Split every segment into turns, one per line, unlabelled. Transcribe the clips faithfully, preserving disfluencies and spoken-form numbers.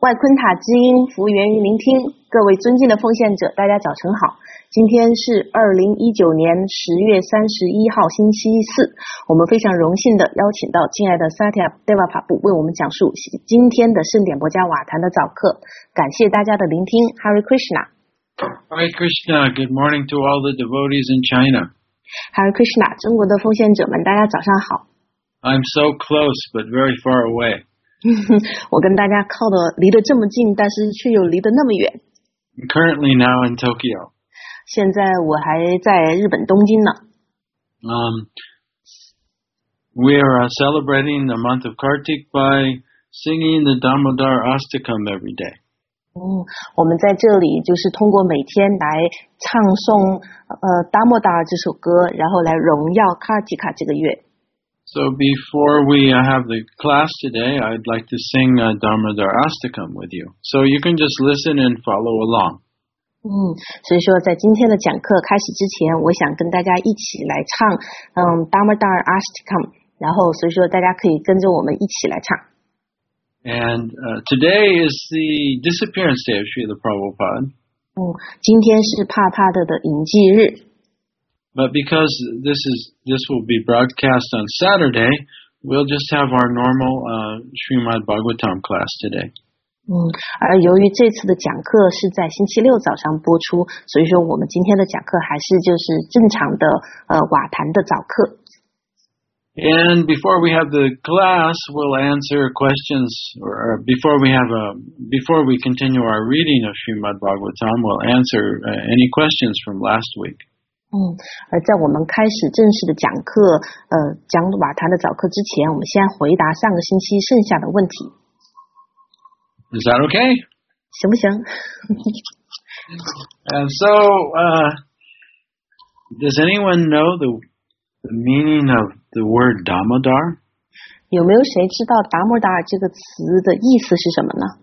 外昆塔之音，服务源于聆听。各位尊敬的奉献者，大家早晨好。今天是二零一九年十月三十一号，星期四。我们非常荣幸的邀请到亲爱的萨提亚德瓦法布为我们讲述今天的圣典博加瓦坛的早课。感谢大家的聆听。Hare Krishna。Hare
Krishna. Good morning to all the devotees in China.
Hare Krishna. 中国的奉献者们，大家早上好。
I'm so close, but very far away.
我跟大家靠的离得这么近，但是却又离得那么远。
I'm currently now in Tokyo.
现在我还在日本东京呢。
Um, we are uh, celebrating the month of Kartik by singing the Damodar Astakam every day.
嗯，我们在这里就是通过每天来唱诵呃 Damodar 这首歌，然后来荣耀 Kartika 这个月。
So before we uh, have the class today, I'd like to sing uh, Damodar Astakam with you. So you can just listen and follow along.
嗯，所以说在今天的讲课开始之前，我想跟大家一起来唱嗯 Damodar Astakam， 然后所以说大家可以跟着我们一起来唱。
And uh, today is the disappearance day of Srila Prabhupada.
嗯，今天是帕帕的的隐迹日。
But because this is this will be broadcast on Saturday, we'll just have our normal uh, Srimad Bhagavatam class today.
嗯，而由于这次的讲课是在星期六早上播出，所以说我们今天的讲课还是就是正常的呃瓦坛的早课。
And before we have the class, we'll answer questions, or, or before we have a before we continue our reading of Srimad Bhagavatam, we'll answer uh, any questions from last week.
嗯，而在我们开始正式的讲课，呃，讲瓦坛的早课之前，我们先回答上个星期剩下的问题。
Is that okay?
行不行？
And so, uh, does anyone know the, the meaning of the word Damodar?
有没有谁知道达摩达尔这个词的意思是什么呢？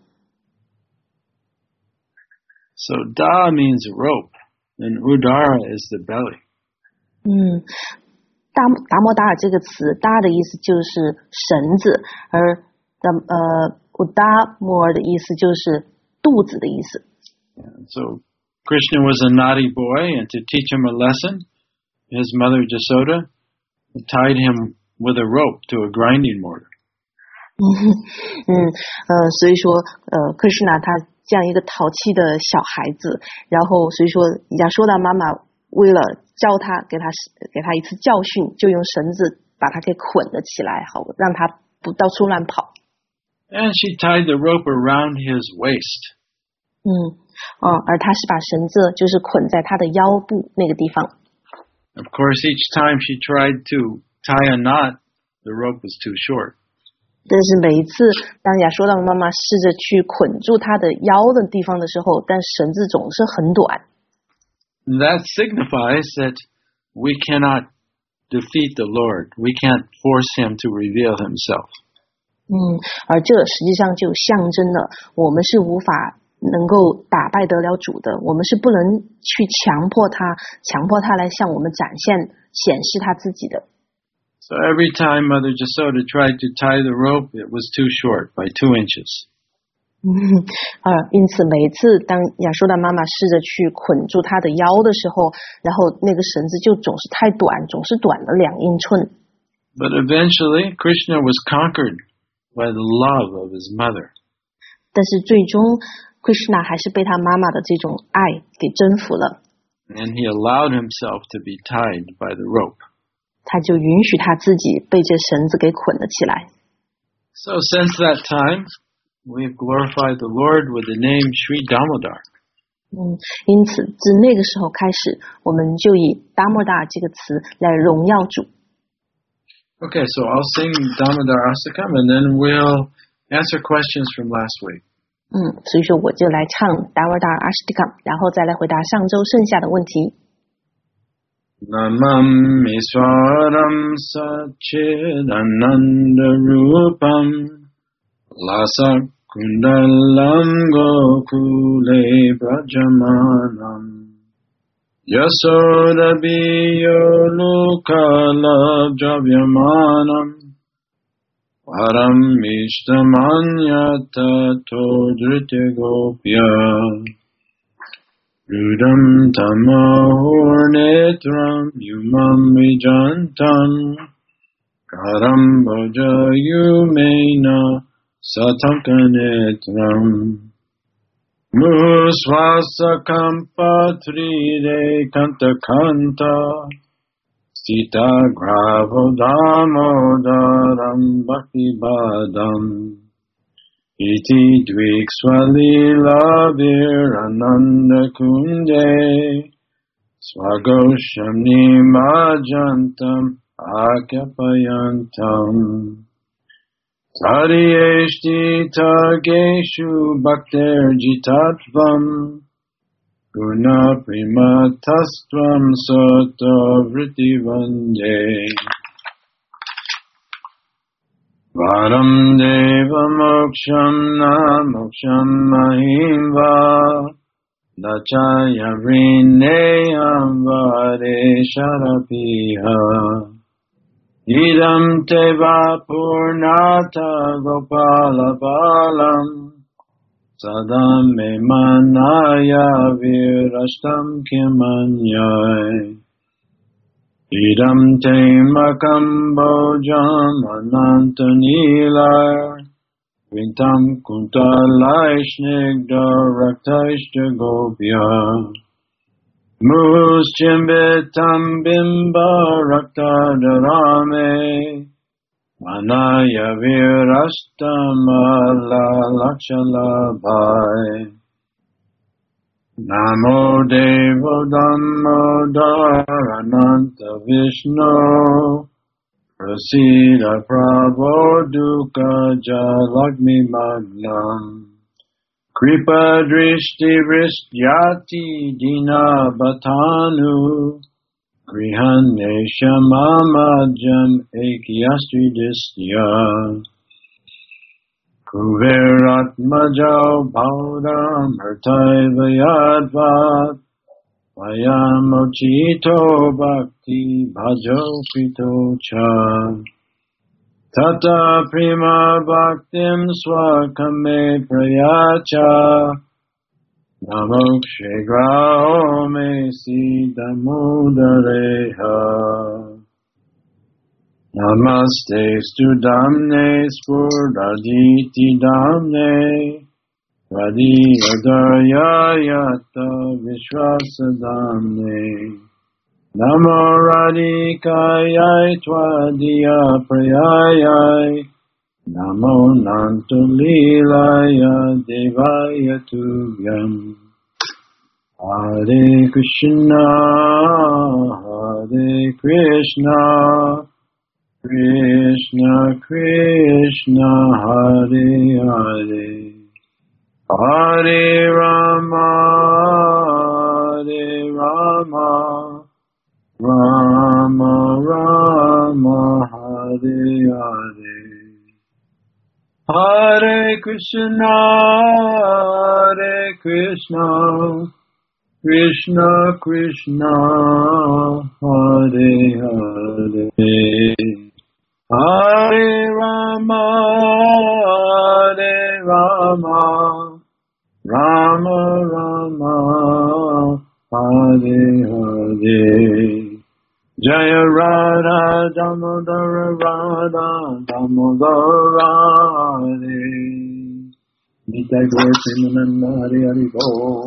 So, Da means rope.And Udara is the belly.
嗯，达达摩达尔这个词，达的意思就是绳子，而的呃，Uda more 的意思就是肚子的意思。
Yeah, so Krishna was a naughty boy, and to teach him a lesson, his mother Jasoda tied him with a rope to a grinding mortar.
嗯嗯呃，所以说呃，克什纳他这样一个淘气的小孩子，然后所以说亚说达妈妈为了教他，给他给他一次教训，就用绳子把他给捆了起来，好让他不到处乱跑。
And she tied the rope around his waist.
嗯，哦，而他是把绳子就是捆在他的腰部那个地方。
Of course, each time she tried to tie a knot, the rope was too short.
但是每一次当亚说达妈妈试着去捆住他的腰的地方的时候，但绳子总是很短。
That signifies that we cannot defeat the Lord. We can't force him to reveal himself.
嗯，而这实际上就象征了我们是无法能够打败得了主的，我们是不能去强迫他，强迫他来向我们展现显示他自己的。
So every time Mother Jasoda tried to tie the rope, it was too short by two inches.
嗯，呃，因此每一次当亚说达妈妈试着去捆住他的腰的时候，然后那个绳子就总是太短，总是短了两英寸。
But eventually, Krishna was conquered by the love of his mother.
但是最终 Krishna 还是被他妈妈的这种爱给征服了。
And he allowed himself to be tied by the rope.
他就允许他自己被这绳子给捆了起来。
So since that time, we have glorified the Lord with the name Sri Damodar.
嗯，因此自那个时候开始，我们就以达摩达这个词来荣耀主。
Okay, so I'll sing Damodar Astakam, and then we'll answer questions from last week.
嗯，所以说我就来唱达摩达阿斯蒂卡，然后再来回答上周剩下的问题。
Namam Iswaram Satchidananda Rupam Lasa Kundalam Gokule Brajamanam Yasoda Biyo Lukala Javyamanam Param Ishtamanyata Todrite Gopya Rudam Tamahornetram Yumam Vijantam Karam Bhoja Yumena Satankanetram Musvasa Kampatrire Kanta Kanta Sita Gravo Damodaram Bhakti Badam Iti Dviksvalila Virananda Kunde Swagosham Nimajantam Akyapayantam Tadiyeshti Tageshu Bhakter Jitatvam Guna Primatastvam Soto Vritti Vande Varam Deva Moksham Na Moksham Mahimva Dachaya Vrineyam Vare Sharapiha Idam Teva Purnata Gopala Balam Sadam me manaya virashtam kimanyai Idam te makam bojam anantanilai Vintam kuntalaishnigda raktaishta gopya Muschimbitam bimba raktadarame Manaya virastamala lakshalabhai Namo Devo Dhammo Dharananta Vishnu Prasida Prabho Dukkha Jalagmi Magnam Kripa Drishti Vrishyati Dina Bhatanu Grihanesha Mamajam Ekyastri Distya Kuveratmajau Bhaudam Hartaiva Yadvat Vayamochito Bhakti Bhajo Krito Cha Tata Prima Bhaktim Swakame Prayacha Namo Kshegrao Me Sidamudareha Namaste Studamne Spurdaditi Damne Radiyadayayata Vishwasadamne Namo Radikayai Tvadiya Prayayai Namo Nantulilaya Devaya Tubhyam Hare Krishna Hare Krishna Krishna Krishna Hare Hare Hare Rama Hare Rama Rama Rama Hare Hare Hare Krishna Hare Krishna Krishna Krishna Hare Hare Hare Rama Hare Rama Rama Rama Hare Hare Jaya Radha Damodara Radha Damodara Hare Nitai Gaur Premananda Hare Hare Bol.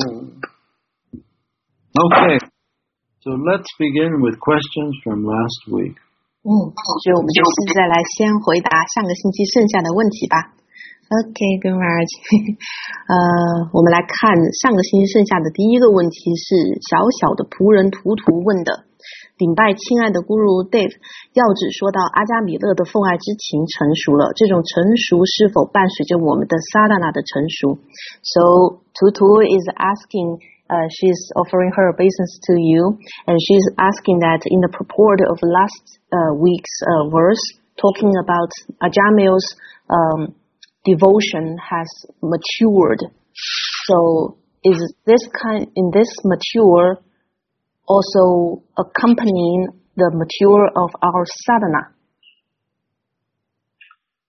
Okay, so let's begin with questions from last week.
嗯，所以我们就现在来先回答上个星期剩下的问题吧。Okay, good morning. 呃，我们来看上个星期剩下的第一个问题是小小的仆人图图问的。顶拜亲爱的 Guru Dave， 要旨说到阿迦米勒的奉爱之情成熟了，这种成熟是否伴随着我们的 sadhana 的成熟 ？So Tutu is asking. Uh, she's offering her obeisance to you, and she's asking that in the purport of last uh, week's uh, verse, talking about Ajamil's um, devotion has matured. So, is this kind in this mature also accompanying the mature of our sadhana?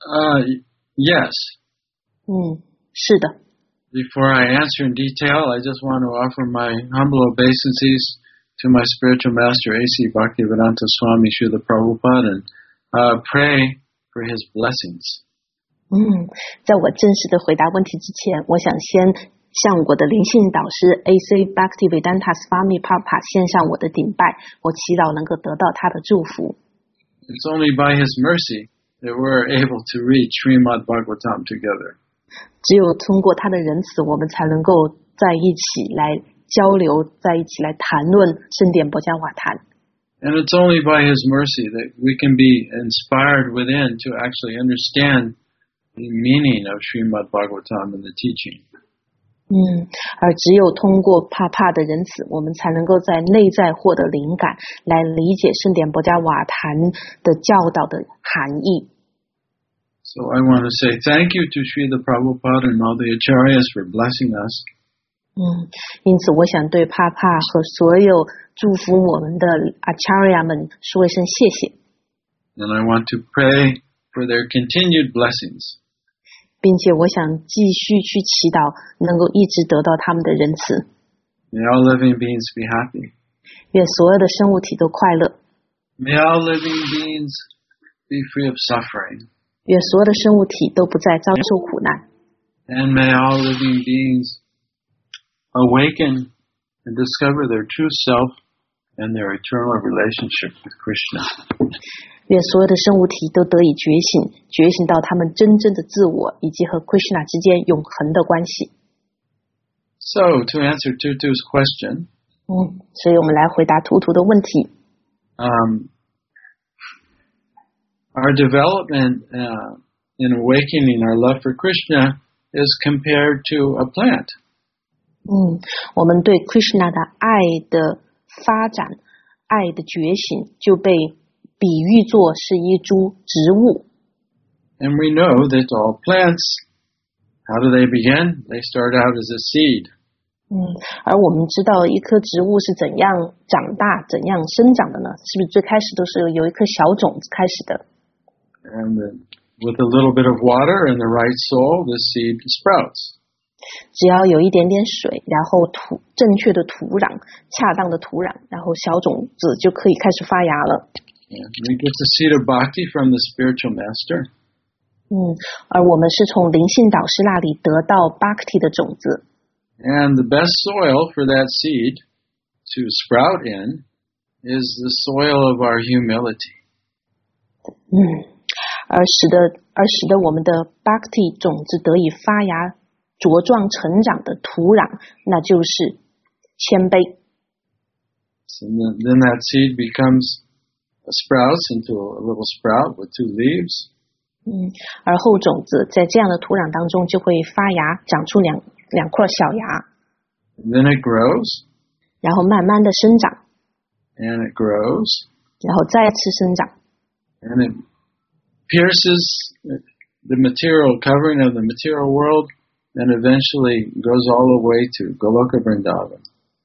Uh, yes.
嗯，是的。
Before I answer in detail, I just want to offer my humble obeisances to my spiritual master, A C Bhaktivedanta Swami Srila Prabhupada, and uh, pray for his blessings.
嗯，在我正式的回答问题之前，我想先向我的灵性导师 A C Bhaktivedanta Swami Prabhupada 献上我的顶拜，我祈祷能够得到他的祝福。
It's only by his mercy that we're able to read Srimad Bhagavatam together.
只有通过他的仁慈，我们才能够在一起来交流，在一起来谈论圣典博伽瓦坛。
And it's only by his mercy that we can be inspired within to actually understand the meaning of Srimad Bhagavatam and the teaching.
嗯，而只有通过帕帕的仁慈，我们才能够在内在获得灵感，来理解圣典博伽瓦坛的教导的含义。
So I want to say thank you to Srila Prabhupada and all the acharyas for blessing us.
嗯，因此我想对帕帕和所有祝福我们的 acharya 们说一声谢谢。
And I want to pray for their continued blessings.
并且我想继续去祈祷，能够一直得到他们的仁慈。
May all living beings be happy.
愿所有的生物体都快乐。
May all living beings be free of suffering.
愿所有的生物体都不再遭受苦难。
And may all living beings awaken and discover their true self and their eternal relationship with Krishna.
愿所有的生物体都得以觉醒，觉醒到他们真正的自我以及和 Krishna 之间永恒的关系。
So, to answer Tutu's question,
嗯，所以我们来回答图图的问题。
Um, our development uh, in awakening our love for Krishna is compared to a plant.
嗯，我们对 Krishna 的爱的发展、爱的觉醒，就被比喻作是一株植物。
And we know that all plants, how do they begin? They start out as a seed.
嗯，而我们知道一棵植物是怎样长大、怎样生长的呢？是不是最开始都是由一颗小种子开始的？
And then with a little bit of water and the right soil, the seed sprouts.
只要有一点点水，然后土正确的土壤、恰当的土壤，然后小种子就可以开始发芽了。
Yeah. We get the seed of bhakti from the spiritual master.
嗯，而我们是从灵性导师那里得到 bhakti 的种子。
And the best soil for that seed to sprout in is the soil of our humility.
嗯，而使得而使得我们的 bhakti 种子得以发芽、茁壮成长的土壤，那就是谦卑。
So then, then that seed becomes a sprout into a little sprout with two leaves.
嗯，而后种子在这样的土壤当中就会发芽，长出两两块小芽。
And then it grows.
然后慢慢的生长。
And it grows.
然后再次生长。
And it pierces the material covering of the material world and eventually goes all the way to Goloka Vrindavan.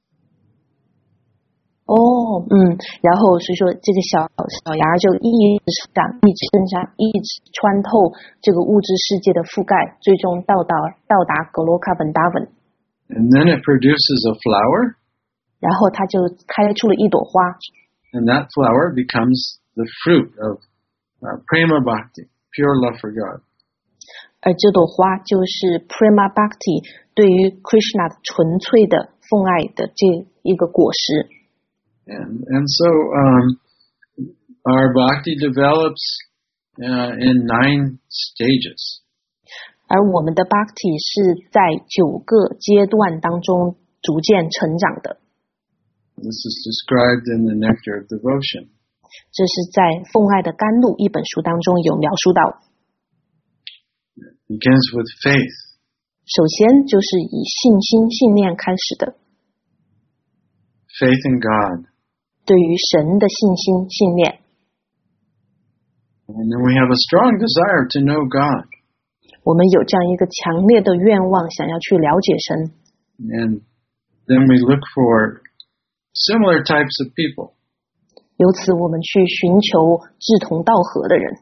哦，嗯，然后所以说这个小小芽就一直生长，一直生长，一直穿透这个物质世界的覆盖，最终到达到达 Goloka Vrindavan。
And then it produces a flower.
然后它就开出了一朵花。
And that flower becomes the fruit of uh, prema bhakti, pure love for God.
而这朵花就是 prema bhakti 对于 Krishna 纯粹的奉爱的这一个果实。
And and so um, our bhakti develops uh, in nine stages.
而我们的 bhakti 是在九个阶段当中逐渐成长的。
This is described in the Nectar of Devotion.
这是在《奉爱的甘露》一本书当中有描述到。
It begins with faith.
首先就是以信心、信念开始的。
Faith in God.
对于神的信心、信念。
And then we have a strong desire to know God.
我们有这样一个强烈的愿望，想要去了解神。
And then we look for similar types of people.
由此我们去寻求志同道合的人。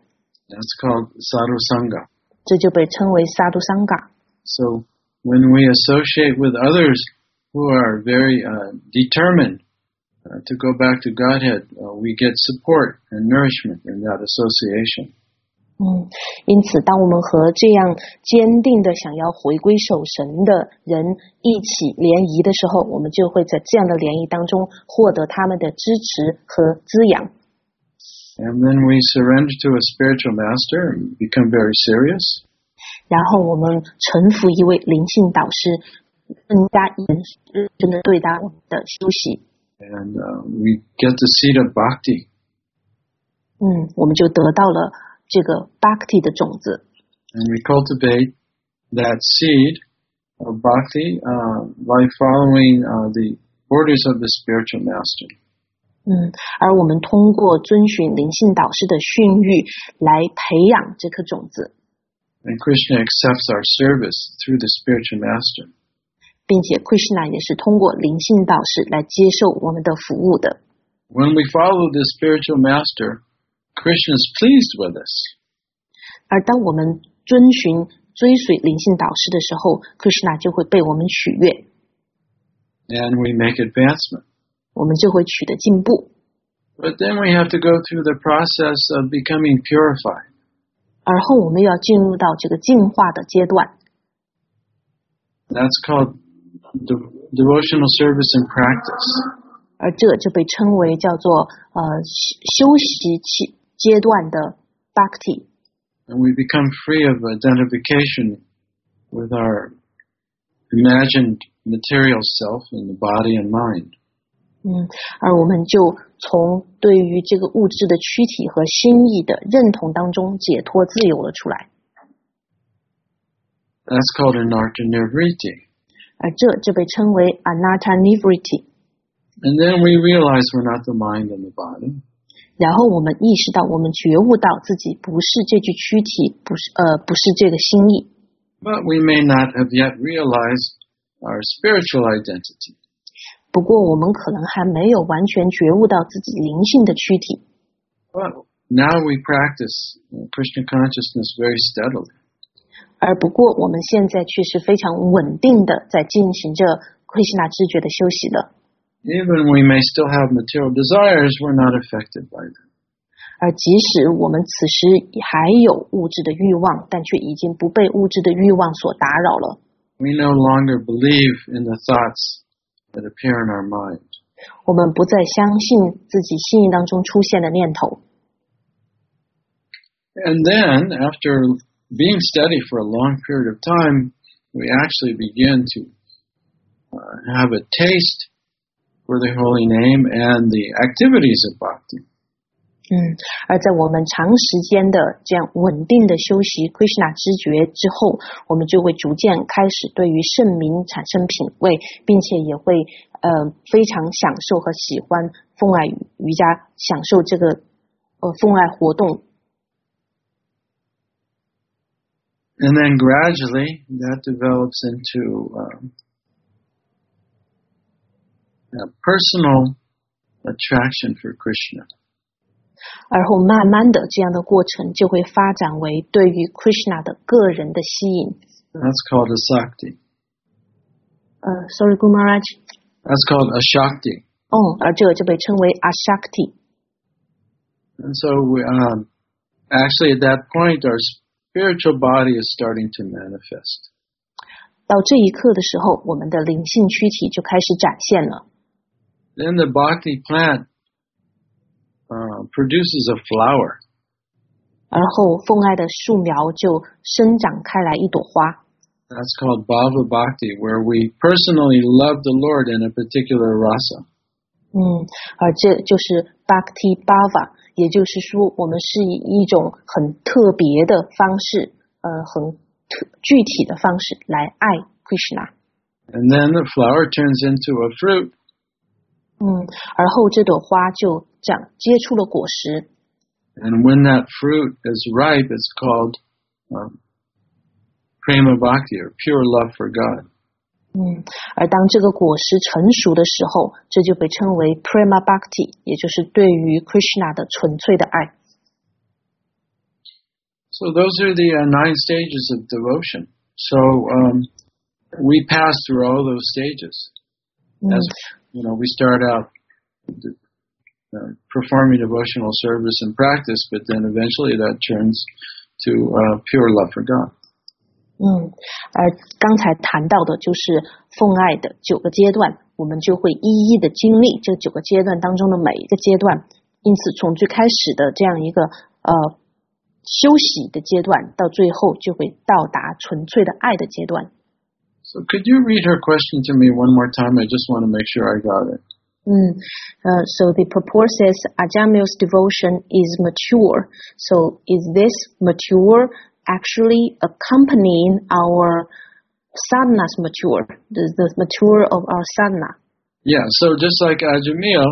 That's called sadhusanga.
这就被称为萨杜桑嘎。
So when we associate with others who are very uh, determined uh, to go back to Godhead, uh, we get support and nourishment in that association.
嗯，因此，当我们和这样坚定的想要回归守神的人一起联谊的时候，我们就会在这样的联谊当中获得他们的支持和滋养。
And then we surrender to a spiritual master and become very serious.
然后我们臣服一位灵性导师，更加认真的对待我们的修习。
And uh, we get the seed of bhakti.
嗯，我们就得到了这个 bhakti 的种子。
And we cultivate that seed of bhakti uh, by following uh, the orders of the spiritual master.
嗯，而我们通过遵循灵性导师的训谕来培养这颗种子。
And Krishna accepts our service through the spiritual master.
并且 Krishna 也是通过灵性导师来接受我们的服务的。
When we follow the spiritual master, Krishna is pleased with us.
而当我们遵循追随灵性导师的时候 Krishna 就会被我们取悦。
And we make advancement.
我们就会取得进步。
But then we have to go through the process of becoming purified.
而后我们要进入到这个净化的阶段。
That's called de- devotional service and practice.
而这就被称为叫做呃修习期阶段的 bhakti。
And we become free of identification with our imagined material self in the body and mind.
嗯，而我们就从对于这个物质的躯体和心意的认同当中解脱自由了出来。
That's called anartha-nivriti.
而这就被称为 anartha-nivriti.
And then we realize we're not the mind and the body.
然后我们意识到，我们觉悟到自己不是这具躯体，不是呃不是这个心意。
But we may not have yet realized our spiritual identity.
不过我们可能还没有完全觉悟到自己灵性的躯体。
But now we practice Krishna consciousness very steadily.
而不过我们现在却是非常稳定的在进行着 Krishna 知觉的修习了。
Even we may still have material desires, we're not affected by them.
而即使我们此时还有物质的欲望，但却已经不被物质的欲望所打扰了。
We no longer believe in the thoughts that appear in our mind.
我们不再相信自己心意当中出现的念头。
And then, after being steady for a long period of time, we actually begin to uh, have a taste for the holy name and the activities of bhakti.
嗯，而在我们长时间的这样稳定的修习 Krishna 知觉之后，我们就会逐渐开始对于圣名产生品味，并且也会呃非常享受和喜欢奉爱瑜伽，享受这个呃奉爱活动。
And then gradually that develops into um, a personal attraction for Krishna.
而后慢慢的这样的过程就会发展为对于 Krishna 的个人的吸引。
That's called a sakti.
呃 ，Sorry, Guru Maharaj.
That's called a shakti.
哦，而这个就被称为 Ashakti。
And so we, um, actually at that point our spiritual body is starting to manifest.
到这一刻的时候，我们的灵性躯体就开始展现了。
Then the bhakti plant uh, produces a flower.
而后奉爱的树苗就生长开来一朵花。
That's called bhava bhakti, where we personally love the Lord in a particular rasa.
嗯，而这就是 Bhakti Bhava， 也就是说，我们是以一种很特别的方式，呃，很特具体的方式来爱 Krishna。
And then the flower turns into a fruit.
嗯，而后这朵花就长结出了果实。
And when that fruit is ripe, it's called um, prema bhakti, or pure love for God.
嗯，而当这个果实成熟的时候，这就被称为 prema bhakti， 也就是对于 Krishna 的纯粹的爱。
So those are the uh, nine stages of devotion. So um, we pass through all those stages. As you know, we start out uh, performing devotional service and practice, but then eventually that turns to uh, pure love for God.
嗯，而刚才谈到的就是奉爱的九个阶段，我们就会一一的经历这九个阶段当中的每一个阶段。因此，从最开始的这样一个呃休息的阶段，到最后就会到达纯粹的爱的阶段。
So could you read her question to me one more time? I just want to make sure I got it.
Mm. Uh, so the purport says Ajamil's devotion is mature. So is this mature actually accompanying our sadhana's mature, the, the mature of our sadhana?
Yeah, so just like Ajamil,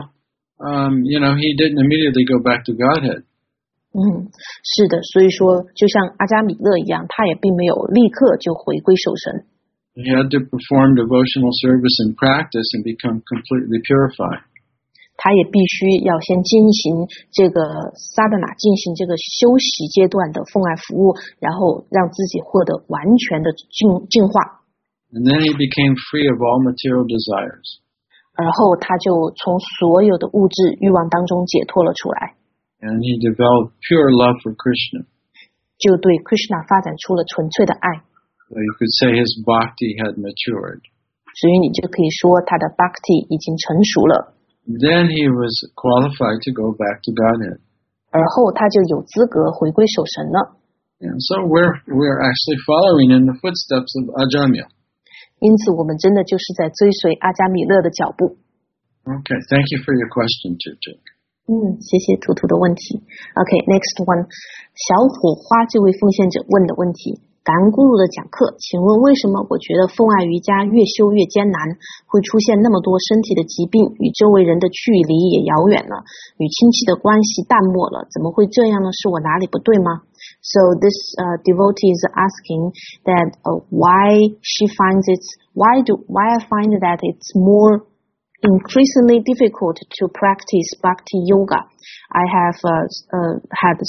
um, you know, he didn't immediately go back to Godhead.
嗯，是的，所以说就像阿迦米勒一样，他也并没有立刻就回归受神。
He had to perform devotional service and practice and become completely purified.
他也必须要先进行这个萨达那，进行这个休息阶段的奉爱服务，然后让自己获得完全的净净化。
And then he became free of all material desires.
而后他就从所有的物质欲望当中解脱了出来。
And he developed pure love for Krishna.
就对 Krishna 发展出了纯粹的爱。
So you could say his bhakti had matured.
所以你就可以说他的 bhakti 已经成熟了。
Then he was qualified to go back to Godhead.
而后他就有资格回归守神了。
And so we're we're actually following in the footsteps of Ajamil.
因此我们真的就是在追随阿迦米勒的脚步。
Okay, thank you for your question, Chichi.
嗯，谢谢图图的问题。Okay, next one. 小火花这位奉献者问的问题。感恩咕噜的讲课，请问为什么我觉得奉爱瑜伽越修越艰难，会出现那么多身体的疾病，与周围人的距离也遥远了，与亲戚的关系淡漠了，怎么会这样呢？是我哪里不对吗？ So this uh, devotee is asking that uh, why she finds it, why do why I find that it's more increasingly difficult to practice bhakti yoga. I have uh, uh, had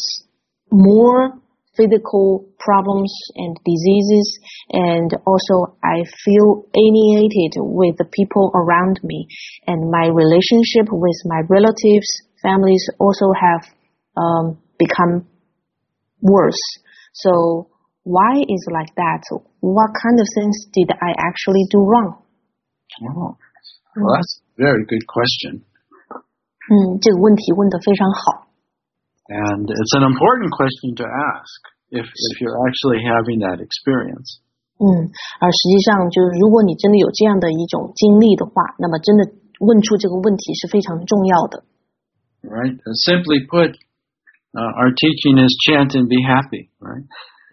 more physical problems and diseases, and also I feel alienated with the people around me, and my relationship with my relatives, families also have um, become worse. So why is it like that? What kind of things did I actually do wrong?
Oh, well, that's a very good question.
嗯，这个问题问得非常好。
And it's an important question to ask if if you're actually having that experience.
嗯，而实际上就是如果你真的有这样的一种经历的话，那么真的问出这个问题是非常重要的。
Right? And simply put, uh, our teaching is chant and be happy, right?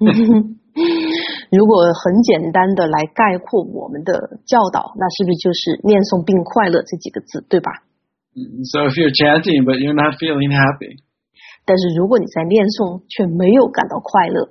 如果很简单的来概括我们的教导，那是不是就是念诵并快乐这几个字，对吧？
So if you're chanting but you're not feeling happy,
但是如果你在念诵却没有感到快乐，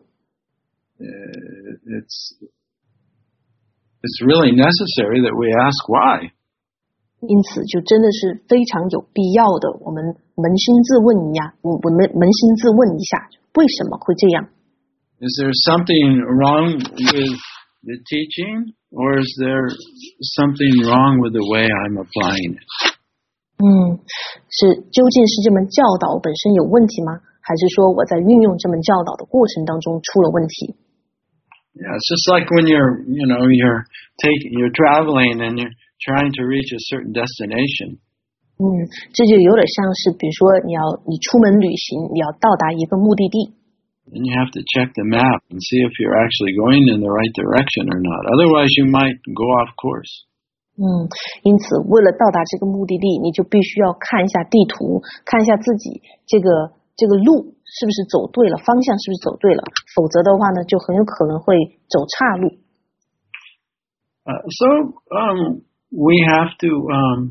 it's it's really necessary that we ask why.
因此就真的是非常有必要的，我们扪心自问一下，我我们扪心自问一下，为什么会这样？
Is there something wrong with the teaching, or is there something wrong with the way I'm applying it?
嗯，是究竟是这门教导本身有问题吗？还是说我在运用这门教导的过程当中出了问题？
Yeah, it's just like when you're, you know, you're taking, you're traveling and you're trying to reach a certain destination.
嗯，这就有点像是，比如说你要你出门旅行，你要到达一个目的地。
And you have to check the map and see if you're actually going in the right direction or not. Otherwise, you might go off course.
嗯，因此为了到达这个目的地，你就必须要看一下地图，看一下自己这个这个路是不是走对了，方向是不是走对了，否则的话呢，就很有可能会走岔路。
Uh, so um, we have to um,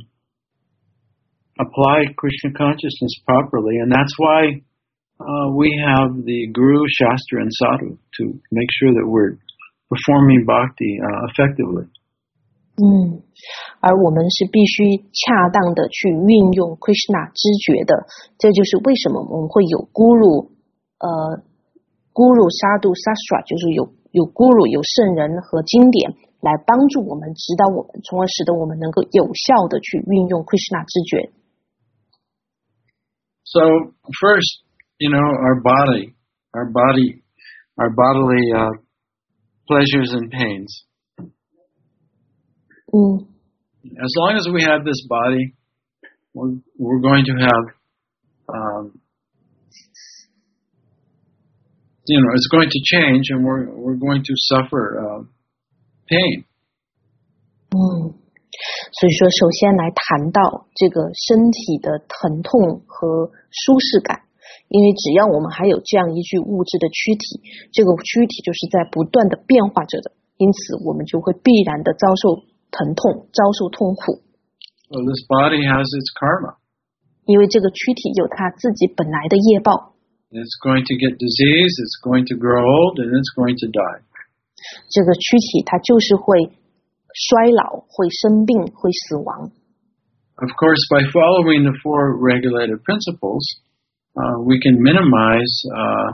apply Krishna consciousness properly, and that's why uh, we have the Guru, Shastra, and Sadhu to make sure that we're performing bhakti uh, effectively.
嗯，而我们是必须恰当的去运用 Krishna 知觉的，这就是为什么我们会有 Guru， 呃 Guru Sadhu Sastra， 就是有有 Guru 有圣人和经典来帮助我们指导我们，从而使得我们能够有效的去运用 Krishna 知觉。
So first, you know, our body, our body, our bodily uh, pleasures and pains.
嗯
As long as we have this body, we're, we're going to have, um, you know, it's going to change, and we're we're going to suffer uh, pain.
嗯，所以说，首先来谈到这个身体的疼痛和舒适感，因为只要我们还有这样一具物质的躯体，这个躯体就是在不断的变化着的，因此我们就会必然的遭受疼痛，遭受痛苦。
So this body has its karma.
因为这个躯体有它自己本来的业报。
It's going to get disease, it's going to grow old, and it's going to die.
这个躯体它就是会衰老，会生病，会死亡。
Of course, by following the four regulated principles, uh, we can minimize uh,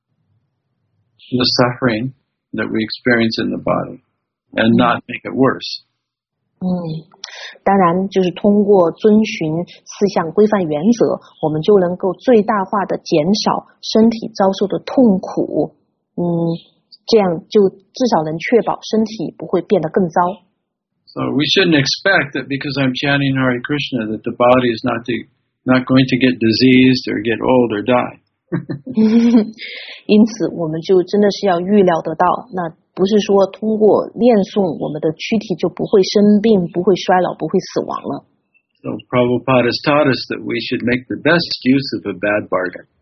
the suffering that we experience in the body and not make it worse.
嗯，当然就是通过遵循四项规范原则，我们就能够最大化的减少身体遭受的痛苦。嗯，这样就至少能确保身体不会变得更糟。
So we shouldn't expect that because I'm chanting Hare Krishna that the body is not to, not going to get diseased or get old or die.
因此，我们就真的是要预料得到，那不是说通过念诵，我们的躯体就不会生病、不会衰老、不会死亡了。
So Prabhupada has taught us that we should make the best use of a bad bargain.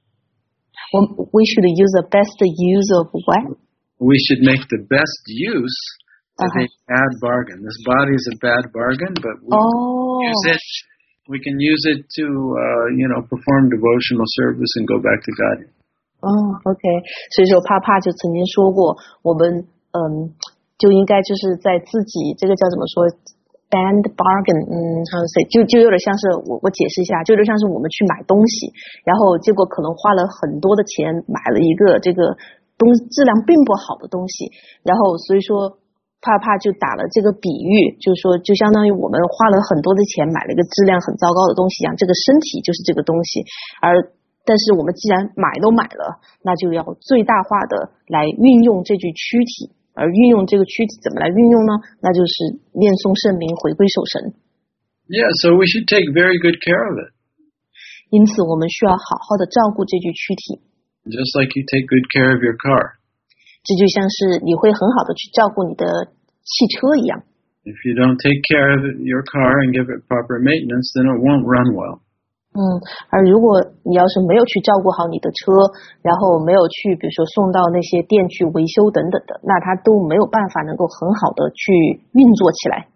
We we should use the best use of what?
We should make the best use of
Uh-huh.
a bad bargain. This body is a bad bargain, but we
Oh.
can use it. We can use it to, uh, you know, perform devotional service and go back to God.
哦 ，OK， 所以说帕帕就曾经说过，我们嗯就应该就是在自己这个叫怎么说 band bargain， 嗯，how to say， 就就有点像是我我解释一下，就有点像是我们去买东西，然后结果可能花了很多的钱买了一个这个东质量并不好的东西，然后所以说帕帕就打了这个比喻，就是说就相当于我们花了很多的钱买了一个质量很糟糕的东西一样，这个身体就是这个东西，而但是我们既然买都买了，那就要最大化的来运用这具躯体，而运用这个躯体怎么来运用呢？那就是念诵圣名，回归守神。
Yeah, so we should take very good care of it.
因此我们需要好好的照顾这具躯体，
Just like you take good care of your car.
这就像是你会很好的去照顾你的汽车一样。
If you don't take care of it, your car and give it proper maintenance, then it won't run well.
嗯，而如果你要是没有去照顾好你的车，然后没有去比如说送到那些店去维修等等的，那它都没有办法能够很好的去运作起来。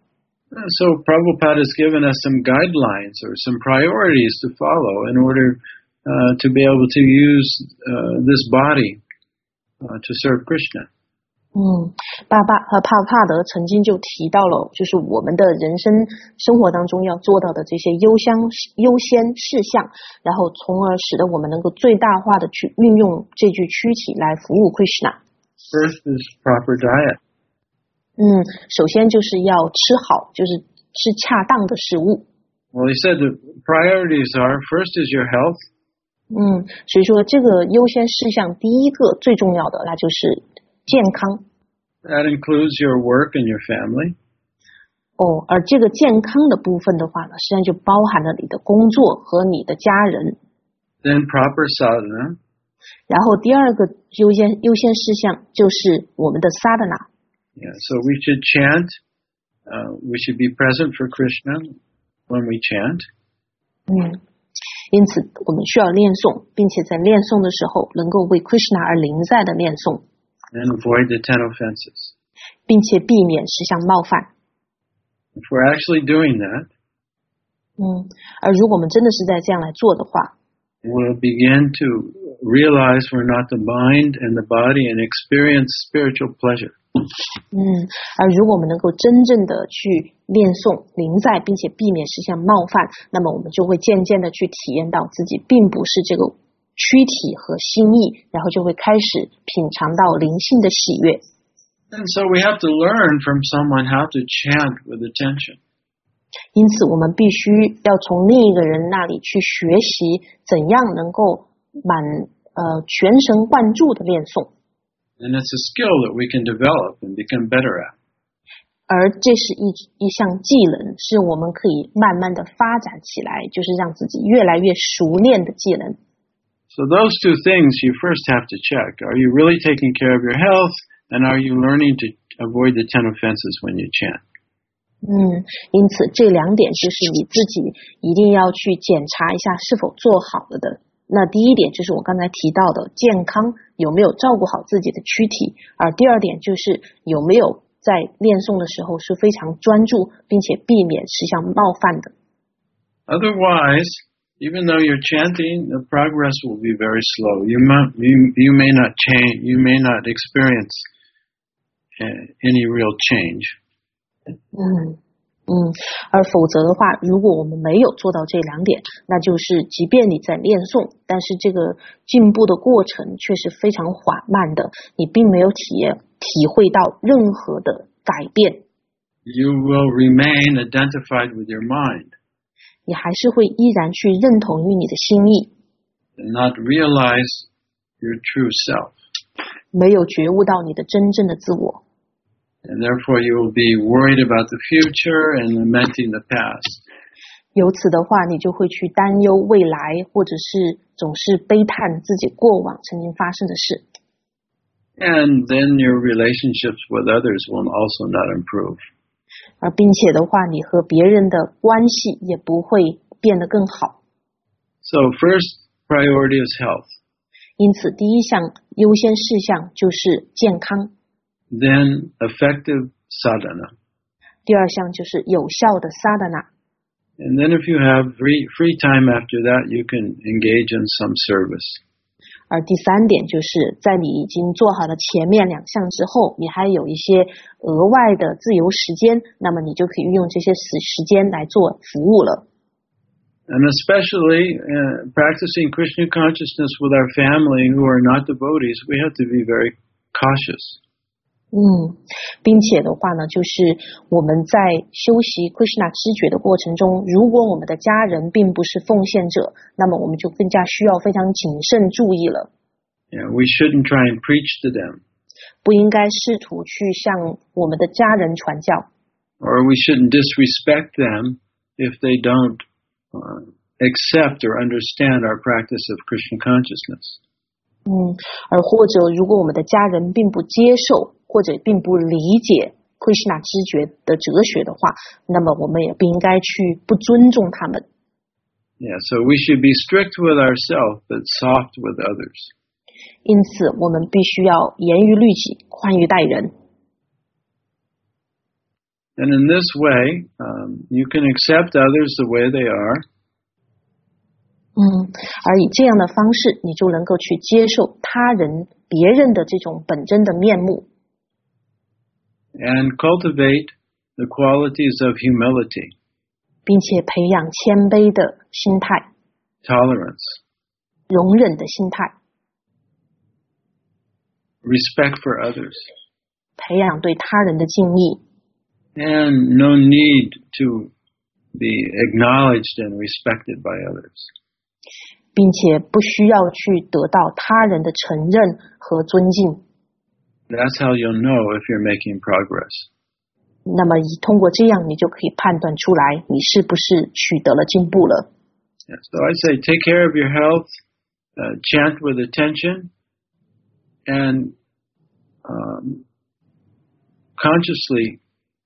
So Prabhupada has given us some guidelines or some priorities to follow in order uh, to be able to use uh, this body uh, to serve Krishna.
嗯，巴巴和帕帕德曾经就提到了，就是我们的人生生活当中要做到的这些优先优先事项，然后从而使得我们能够最大化的去运用这具躯体来服务 Krishna。
First is proper diet.
嗯，首先就是要吃好，就是吃恰当的食物。
Well, he said the priorities are first is your health,
嗯，所以说这个优先事项第一个最重要的，那就是健康。
that includes your work and your family.
哦，而这个健康的部分的话呢，实际上就包含了你的工作和你的家人。
Then proper sadhana,
然后第二个优先优先事项就是我们的 sadhana。
yeah, so we should chant, uh, we should be present for Krishna when we chant.
嗯，因此我们需要念诵，并且在念诵的时候能够为 Krishna 而临在的念诵，
And avoid the ten offenses.
并且避免十项冒犯。
If we're actually doing that,
嗯，而如果我们真的是在这样来做的话，
we'll begin to realize we're not the mind and the body and experience spiritual pleasure.
嗯，而如果我们能够真正的去念诵临在，并且避免十项冒犯，那么我们就会渐渐的去体验到自己并不是这个躯体和心意，然后就会开始品尝到灵性的喜悦。
And so we have to learn from someone how to chant with attention.
因此我们必须要从另一个人那里去学习怎样能够满呃全神贯注的念诵。
And it's a skill that we can develop and become better at.
而这是一一项技能，是我们可以慢慢的发展起来，就是让自己越来越熟练的技能。
So those two things you first have to check. Are you really taking care of your health? And are you learning to avoid the ten offenses when you chant?
嗯，因此这两点就是你自己一定要去检查一下是否做好了的。那第一点就是我刚才提到的健康，有没有照顾好自己的躯体，而第二点就是有没有在念诵的时候是非常专注，并且避免实相冒犯的。
Otherwise, even though you're chanting, the progress will be very slow. You may, you, you may not change, you may not experience any real change.
嗯嗯，而否则的话，如果我们没有做到这两点，那就是即便你在念诵，但是这个进步的过程却是非常缓慢的，你并没有体验体会到任何的改变。
You will remain identified with your mind.
你还是会依然去认同于你的心意
And not realize your true self.
没有觉悟到你的真正的自我。
And therefore you will be worried about the future and lamenting the past.
由此的话，你就会去担忧未来，或者是总是悲叹自己过往曾经发生的事。
And then your relationships with others will also not improve.
而并且的话，你和别人的关系也不会变得更好。
So first priority is health.
因此，第一项优先事项就是健康。
Then effective sadhana.
第二项就是有效的 sadhana。
And then if you have free, free time after that, you can engage in some service.
而第三点就是在你已经做好了前面两项之后，你还有一些额外的自由时间，那么你就可以运用这些时间来做服务了。
And especially uh, practicing Krishna consciousness with our family who are not devotees, we have to be very cautious.
嗯，并且的话呢，就是我们在修习 Krishna 知觉的过程中，如果我们的家人并不是奉献者，那么我们就更加需要非常谨慎注意了。
Yeah, we shouldn't try and preach to them.
不应该试图去向我们的家人传教。
Or we shouldn't disrespect them if they don't uh, accept or understand our practice of Krishna consciousness.
嗯，而或者如果我们的家人并不接受或者并不理解 Krishna 知觉的哲学的话，那么我们也不应该去不尊重他们。
Yeah, so we should be strict with ourselves but soft with others.
因此，我们必须要严于律己，宽于待人。
And in this way, um, you can accept others the way they are.
嗯，而以这样的方式，你就能够去接受他人、别人的这种本真的面目。
And cultivate the qualities of humility.
并且培养谦卑的心态
Tolerance.
容忍的心态
Respect for others.
培养对他人的敬意
And no need to be acknowledged and respected by others.
并且不需要去得到他人的承认和尊敬。
That's how you'll know if you're making progress.
那么以通过这样，你就可以判断出来你是不是取得了进步了。
Yeah, so I say take care of your health, uh, chant with attention, and um, consciously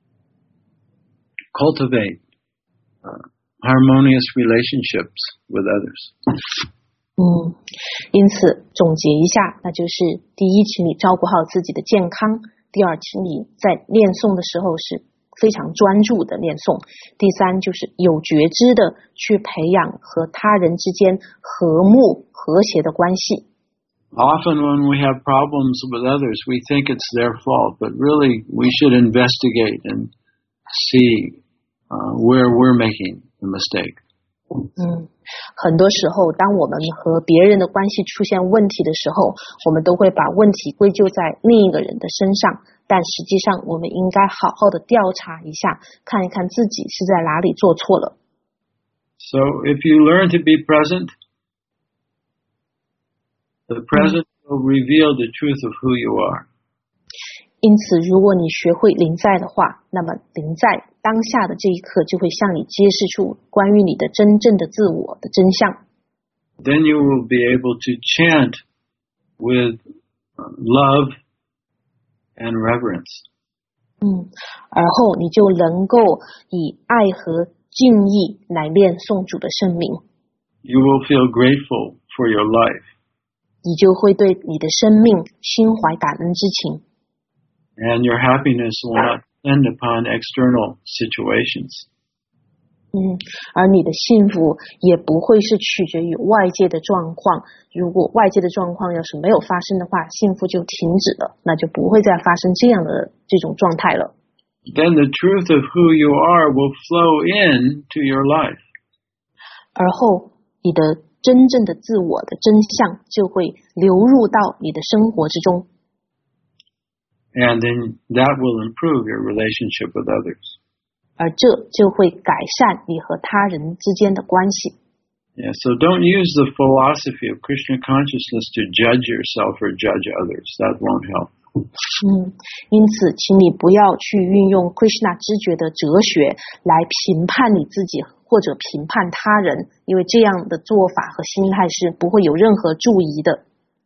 cultivate uh, harmonious relationships with others.
嗯，因此总结一下，那就是第一，请你照顾好自己的健康；第二，请你在念诵的时候是非常专注的念诵；第三，就是有觉知的去培养和他人之间和睦和谐的关系。
Often when we have problems with others, we think it's their fault, but really we should investigate and see uh, where we're making the mistake.
嗯，很多时候，当我们和别人的关系出现问题的时候，我们都会把问题归咎在另一个人的身上，但实际上，我们应该好好的调查一下，看一看自己是在哪里做错了。
So if you learn to be present, the present will reveal the truth of who you are.
因此，如果你学会临在的话，那么临在当下的这一刻就会向你揭示出关于你的真正的自我的真相。
Then you will be able to chant with love and reverence.
嗯，而后你就能够以爱和敬意来念诵主的圣名。
You will feel grateful for your life.
你就会对你的生命心怀感恩之情。
And your happiness will not depend upon external situations.
嗯，而你的幸福也不会是取决于外界的状况。如果外界的状况要是没有发生的话，幸福就停止了，那就不会再发生这样的这种状态了。
Then the truth of who you are will flow into your life.
而后你的真正的自我的真相就会流入到你的生活之中。
And then that will improve your relationship with others.
而这就会改善你和他人之间的关系。
Yeah, so don't use the philosophy of Krishna consciousness to judge yourself or judge others. That won't help.
嗯，因此，请你不要去运用 Krishna 知觉的哲学来评判你自己或者评判他人，因为这样的做法和心态是不会有任何注意的。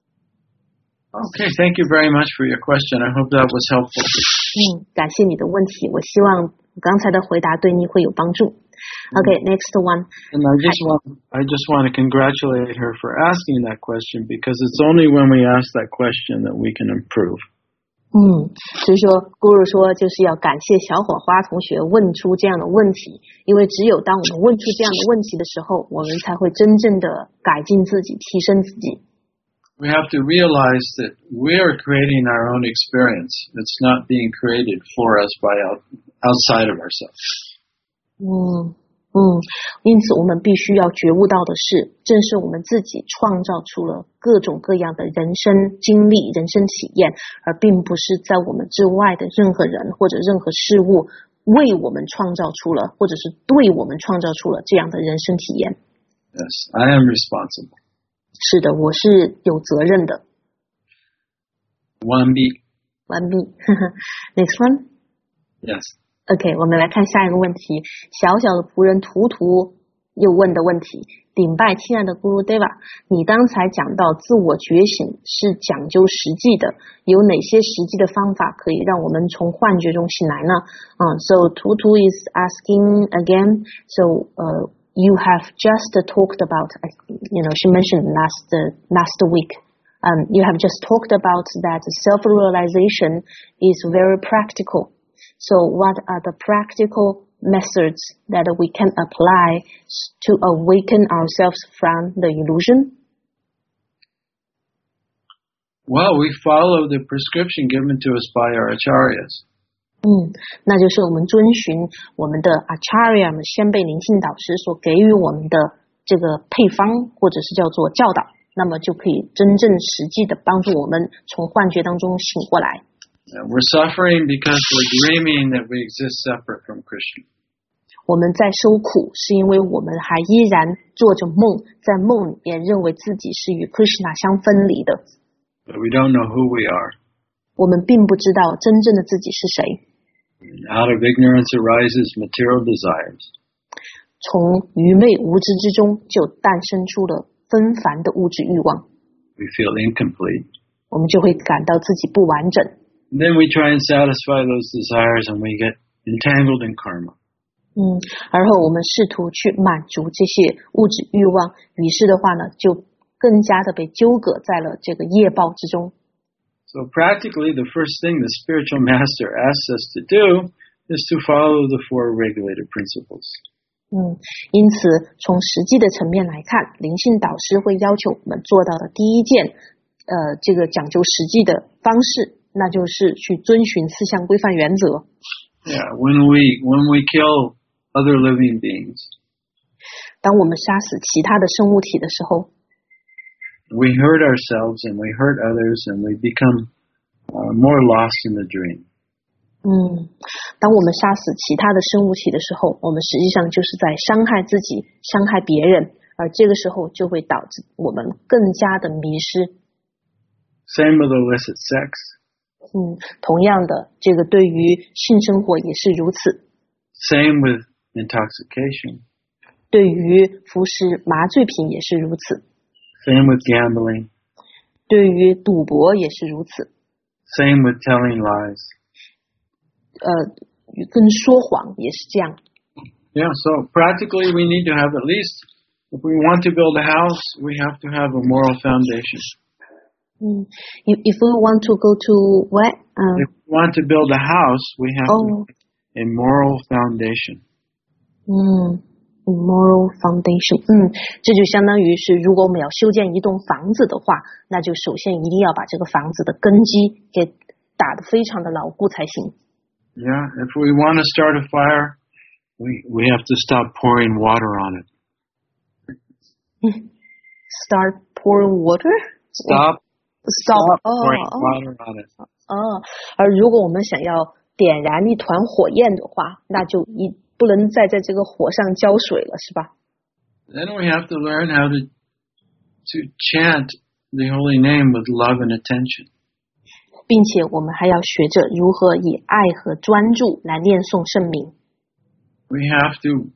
Okay, thank you very much for your question. I hope that was helpful.
嗯，感谢你的问题，我希望我刚才的回答对你会有帮助。Okay, next one.
And I just want I just want to congratulate her for asking that question because it's only when we ask that question that we can improve.
嗯，所以说 Guru 说就是要感谢小火花同学问出这样的问题，因为只有当我们问出这样的问题的时候，我们才会真正的改进自己，提升自己。
We have to realize that we are creating our own experience. It's not being created for us by out, outside of ourselves.
嗯嗯，因此我们必须要觉悟到的是，正是我们自己创造出了各种各样的人生经历、人生体验，而并不是在我们之外的任何人或者任何事物为我们创造出了，或者是对我们创造出了这样的人生体验。
Yes, I am responsible.
是的，我是有责任的。
one B.
one B. Next one.
Yes.
OK, 我们来看下一个问题。小小的仆人图图又问的问题：顶拜亲爱的 Guru Deva， 你刚才讲到自我觉醒是讲究实际的，有哪些实际的方法可以让我们从幻觉中醒来呢？嗯、uh, So Tutu is asking again. So, uh, you have just talked about, you know, she mentioned last uh, last week. Um, you have just talked about that self-realization is very practical. So what are the practical methods that we can apply to awaken ourselves from the illusion?
Well, we follow the prescription given to us by our acharyas.
嗯，那就是我们遵循我们的 acharya 们先辈灵性导师所给予我们的这个配方，或者是叫做教导，那么就可以真正实际的帮助我们从幻觉当中醒过来。
We're suffering because we're dreaming that we exist separate from Krishna.
我们在受苦，是因为我们还依然做着梦，在梦里面认为自己是与 Krishna 相分离的。
But we don't know who we are.
我们并不知道真正的自己是谁。
Out of ignorance arises material desires.
从愚昧无知之中，就诞生出了纷繁的物质欲望。
We feel incomplete.
我们就会感到自己不完整。
Then we try and satisfy those desires and we get entangled in karma.
嗯，而后我们试图去满足这些物质欲望，于是的话呢，就更加的被纠葛在了这个业报之中。
So practically the first thing the spiritual master asks us to do is to follow the four regulated principles.
嗯，因此从实际的层面来看，灵性导师会要求我们做到的第一件，呃，这个讲究实际的方式，那就是去遵循四项规范原则。
Yeah, when we when we kill other living beings.
当我们杀死其他的生物体的时候
we hurt ourselves and we hurt others and we become uh, more lost in the dream.
嗯，当我们杀死其他的生物体的时候，我们实际上就是在伤害自己，伤害别人，而这个时候就会导致我们更加的迷失。
Same with illicit sex.
嗯，同样的，这个对于性生活也是如此。
Same with intoxication.
对于服食麻醉品也是如此。
Same with gambling.
对于赌博也是如此。
Same with telling lies.
呃，跟说谎也是这样。
Yeah, so practically we need to have at least, if we want to build a house, we have to have a moral foundation.
嗯 if, if we want to go to what? Um,
If we want to build a house, we have
oh.
to have a moral foundation.
嗯 moral foundation. 嗯，这就相当于是如果我们要修建一栋房子的话，那就首先一定要把这个房子的根基给打得非常的牢固才行。
Yeah, if we want to start a fire, we we have to stop pouring water on it.
Start pouring water?
Stop,
Stop,
stop pouring
哦
water on it.
哦，而如果我们想要点燃一团火焰的话，那就一不能再在这个火上浇水了，是吧？
Then we have to learn how to to chant the holy name with love and attention.
并且我们还要学着如何以爱和专注来念诵圣名。
We have to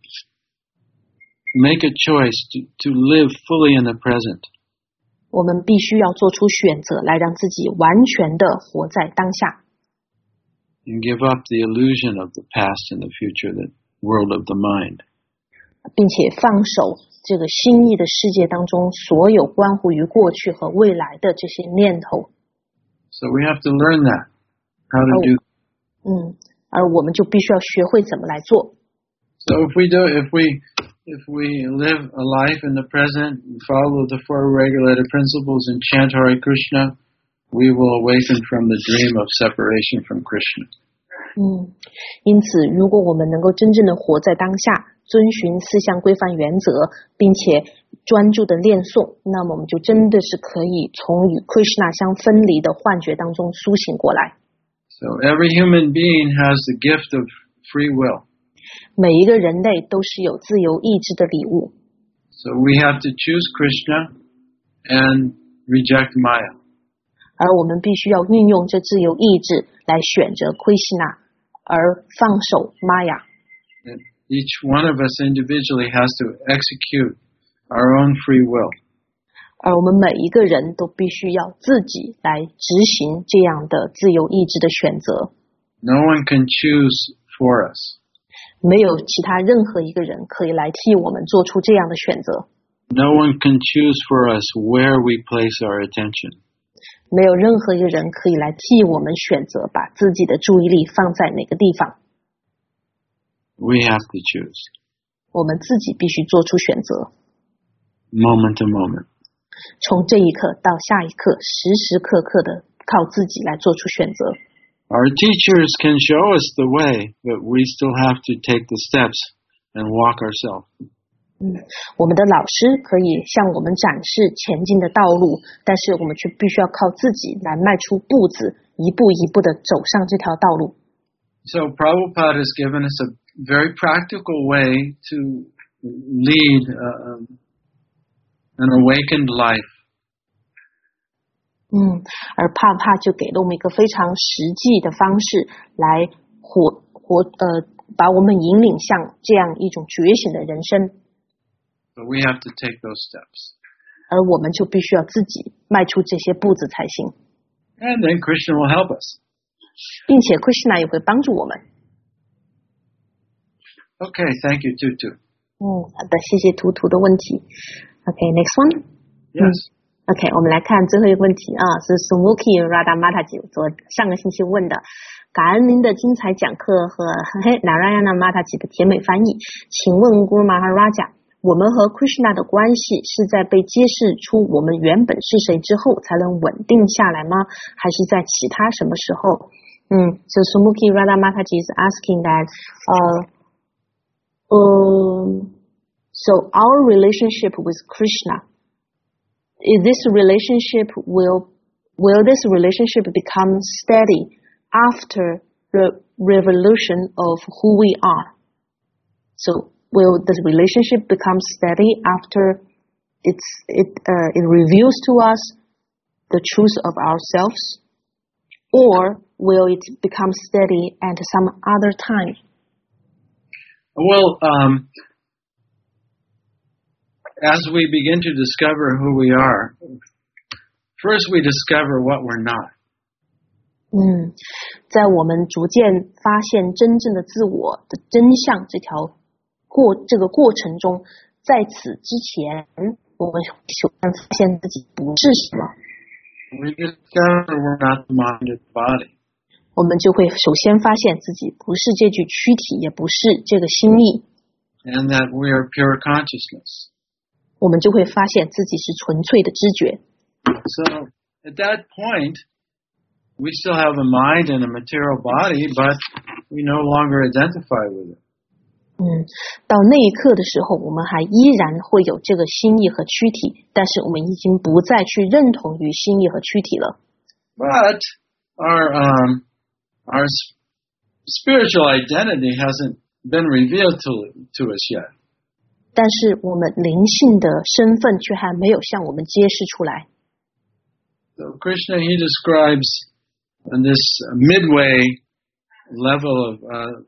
make a choice to, to live fully in the present.
我们必须要做出选择，来让自己完全的活在当下。
And give up the illusion of the past and the future, the world of the mind.
并且放手这个心意的世界当中所有关乎于过去和未来的这些念头。
So we have to learn that, how to do.
嗯，而我们就必须要学会怎么来做。
So if we do, if we, if we live a life in the present, and follow the four regulated principles and chant Hare Krishna, we will awaken from the dream of separation from Krishna.
嗯，因此，如果我们能够真正的活在当下，遵循四项规范原则，并且专注的念诵，那么我们就真的是可以从与 Krishna 相分离的幻觉当中苏醒过来。
So every human being has the gift of free will.
每一个人类都是有自由意志的礼物。
So we have to choose Krishna and reject Maya.
而我们必须要运用这自由意志来选择 Krishna， 而放手 Maya。
And each one of us individually has to execute our own free will.
而我们每一个人都必须要自己来执行这样的自由意志的选择。
No one can choose for us.
没有其他任何一个人可以来替我们做出这样的选择。
No one can choose for us where we place our attention.
没有任何一个人可以来替我们选择把自己的注意力放在哪个地方。
We have to choose.
我们自己必须做出选择。
Moment to moment.
从这一刻到下一刻，时时刻刻的靠自己来做出选择。
Our teachers can show us the way, but we still have to take the steps and walk ourselves.
嗯，我们的老师可以向我们展示前进的道路，但是我们却必须要靠自己来迈出步子，一步一步的走上这条道路。
So Prabhupada has given us a very practical way to lead uh, an awakened life.
嗯，而帕帕就给了我们一个非常实际的方式来活活呃，把我们引领向这样一种觉醒的人生。
But we have to take those steps.
而我们就必须要自己迈出这些步子才行。
And then Krishna will help us.
并且 Krishna 也会帮助我们。
Okay, thank you, Tutu.
嗯，好的，谢谢图图的问题。Okay, next one.
Yes.
OK， 我们来看最后一个问题啊，是 Sumuki Radha Mataji 昨上个星期问的。感恩您的精彩讲课和嘿 Narayana Mataji 的甜美翻译。请问 Guru Maharaja， 我们和 Krishna 的关系是在被揭示出我们原本是谁之后才能稳定下来吗？还是在其他什么时候？嗯 ，So Sumuki Radha Mataji is asking that, uh, um, So our relationship with Krishna, is this relationship will will this relationship become steady after the revolution of who we are? So will the relationship become steady after it's it uh, it reveals to us the truth of ourselves, or will it become steady at some other time?
Well, um, as we begin to discover who we are, first we discover what we're not.
嗯，在我们逐渐发现真正的自我的真相这条过这个过程中，在此之前，我们首先发现自己不是什么。
We discover we're not the mind or the body.
我们就会首先发现自己不是这具躯体，也不是这个心意。
And that we are pure consciousness.
我们就会发现自己是纯粹的知觉。
So at that point, we still have a mind and a material body, but we no longer identify with it.
嗯，到那一刻的时候，我们还依然会有这个心意和躯体，但是我们已经不再去认同于心意和躯体了。
But our um, our spiritual identity hasn't been revealed to to us yet.
但是我们灵性的身份却还没有向我们揭示出来。
So Krishna, he describes this midway level of uh,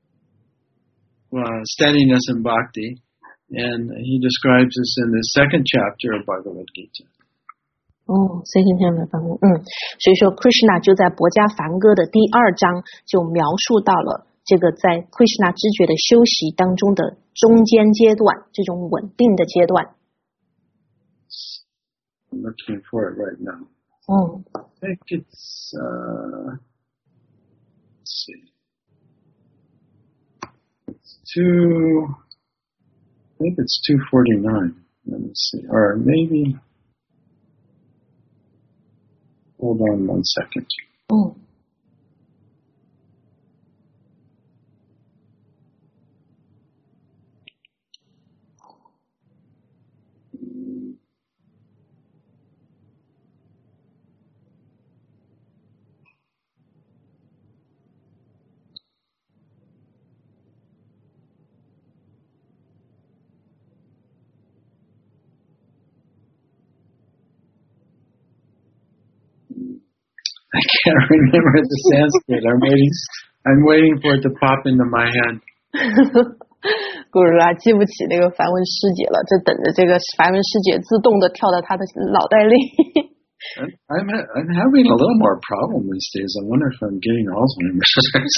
uh, steadiness and bhakti, and he describes this in the second chapter of Bhagavad Gita.
哦 ，second chapter 梵歌，嗯，所以说 Krishna 就在《薄伽梵歌》的第二章就描述到了这个在 Krishna 知觉的修习当中的中间阶段，这种稳定的阶段。
I'm looking for it right now.
嗯
I think it's uh, let's see, it's two. I think it's two forty-nine. Let me see, or maybe. Hold on one second.
嗯。
I can't remember the Sanskrit. I'm waiting. I'm waiting for it to pop into my head.
古鲁拉记不起那个梵文诗节了，就等着这个梵文诗节自动的跳到他的脑袋里。
I'm I'm having a little more problem these days. I wonder if I'm getting Alzheimer's.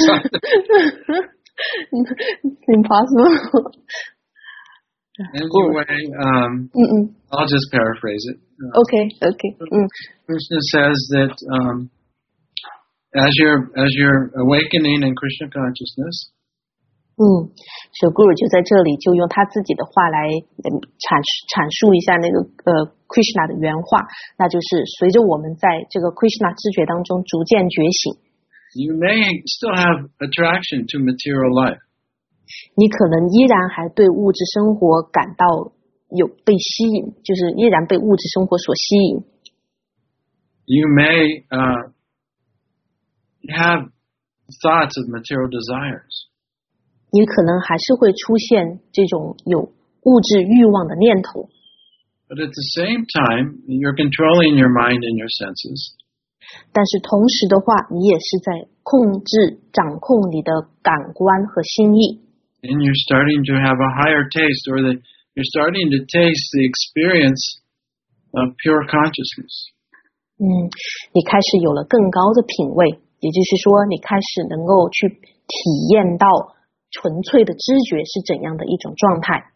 It's impossible.
Anyway, um,
Mm-mm.
I'll just paraphrase it.
Uh, okay, okay. Mm.
Krishna says that um, as you're as you're awakening in Krishna consciousness.
嗯，小 Guru 就在这里就用他自己的话来阐阐述一下那个呃 Krishna 的原话，那就是随着我们在这个 Krishna 知觉当中逐渐觉醒。
You may still have attraction to material life.
你可能依然还对物质生活感到有被吸引，就是依然被物质生活所吸引。
You may uh, have thoughts of material desires.
你可能还是会出现这种有物质欲望的念头。
But at the same time, you're controlling your mind and your senses.
但是同时的话，你也是在控制、掌控你的感官和心意。
And you're starting to have a higher taste, or the, you're starting to taste the experience of pure consciousness.
嗯，你开始有了更高的品味，也就是说，你开始能够去体验到纯粹的知觉是怎样的一种状态。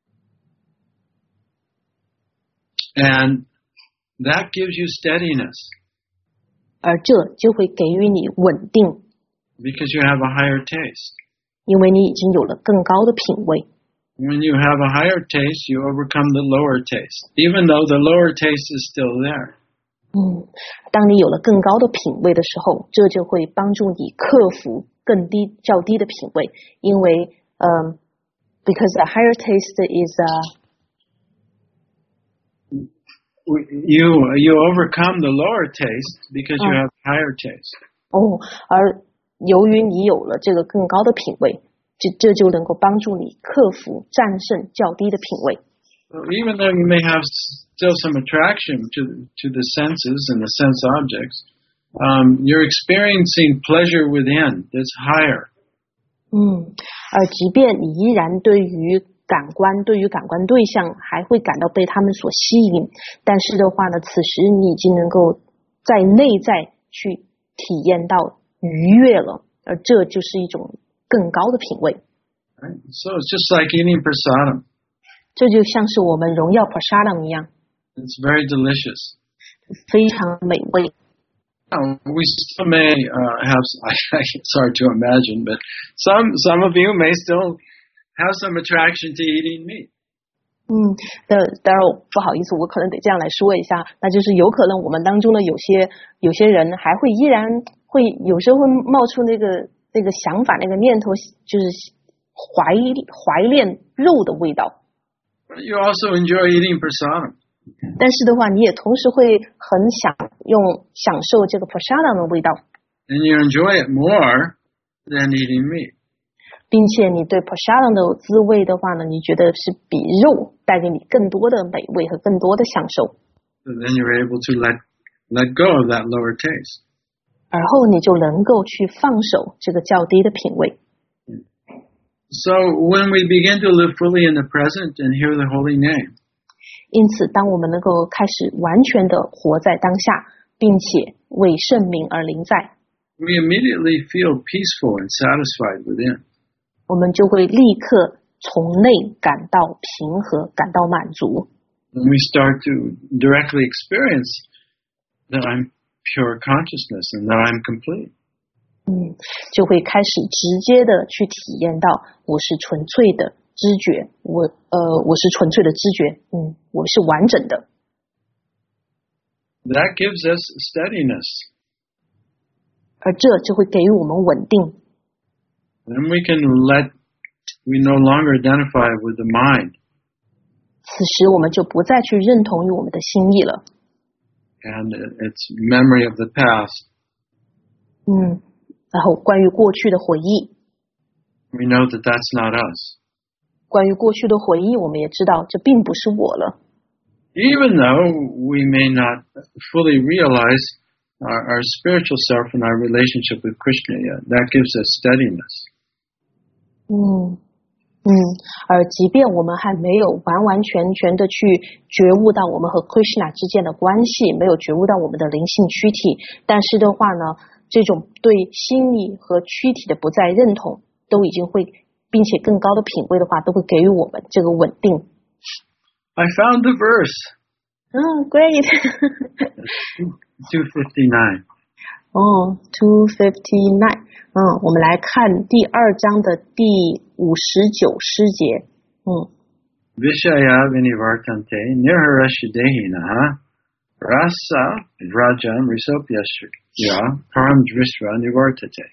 And that gives you steadiness.
而这就会给予你稳定。
Because you have a higher taste.
因为你已经有了更高的品味。
When you have a higher taste, you overcome the lower taste, even though the lower taste is still there.
嗯，当你有了更高的品味的时候，这就会帮助你克服更低、较低的品味，因为，嗯、呃， Because a higher taste is a
you you overcome the lower taste because you have higher taste.
哦，而由于你有了这个更高的品味，这这就能够帮助你克服战胜较低的品味。
So even though you may have still some attraction to to the senses and the sense objects, um, you're experiencing pleasure within that's higher.
嗯，而即便你依然对于感官对于感官对象还会感到被他们所吸引，但是的话呢，此时你已经能够在内在去体验到愉悦了，而这就是一种更高的品味。
Right? So it's just like eating prasadam.
这就像是我们荣耀 prasadam 一样。
It's very delicious.
非常美味。
Now, we still may uh, have, it's hard to imagine, but some some of you may still have some attraction to eating meat.
嗯，当当然不好意思，我可能得这样来说一下，那就是有可能我们当中的有些有些人还会依然会有时候会冒出那个那个想法那个念头，就是怀怀恋肉的味道。
You also enjoy eating prasadam.
但是的话，你也同时会很享用享受这个 prasadam 的味道。
And you enjoy it more than eating meat.
并且你对 prasadam 的滋味的话呢，你觉得是比肉带给你更多的美味和更多的享受。
So then you're able to let let go of that lower taste.
而后你就能够去放手这个较低的品味。
So when we begin to live fully in the present and hear the holy name,
因此，当我们能够开始完全的活在当下，并且为圣名而临在，
we immediately feel peaceful and satisfied within.
我们就会立刻从内感到平和，感到满足。
And we start to directly experience that I'm pure consciousness and that I'm complete.
嗯，就会开始直接的去体验到我是纯粹的知觉，我呃我是纯粹的知觉，嗯，我是完整的。
That gives us steadiness.
而这就会给予我们稳定。
Then we can let, we no longer identify with the mind.
此时我们就不再去认同于我们的心意了。
And it's memory of the past.
嗯，然后关于过去的回忆。
We know that that's not us.
关于过去的回忆，我们也知道这并不是我了。
Even though we may not fully realize our, our spiritual self and our relationship with Krishna yet, that gives us steadiness.
嗯嗯，而即便我们还没有完完全全的去觉悟到我们和 Krishna 之间的关系，没有觉悟到我们的灵性躯体，但是的话呢，这种对心理和躯体的不再认同，都已经会，并且更高的品味的话，都会给予我们这个稳定。
I found the verse.
Oh, great.
two fifty-nine.
Oh, two fifty-nine. 嗯，我们来看第二章的第五十九诗节。嗯。
Vishaya vinivartante nirharashidehina rasa vrajam risopyasya param drishva nivartate.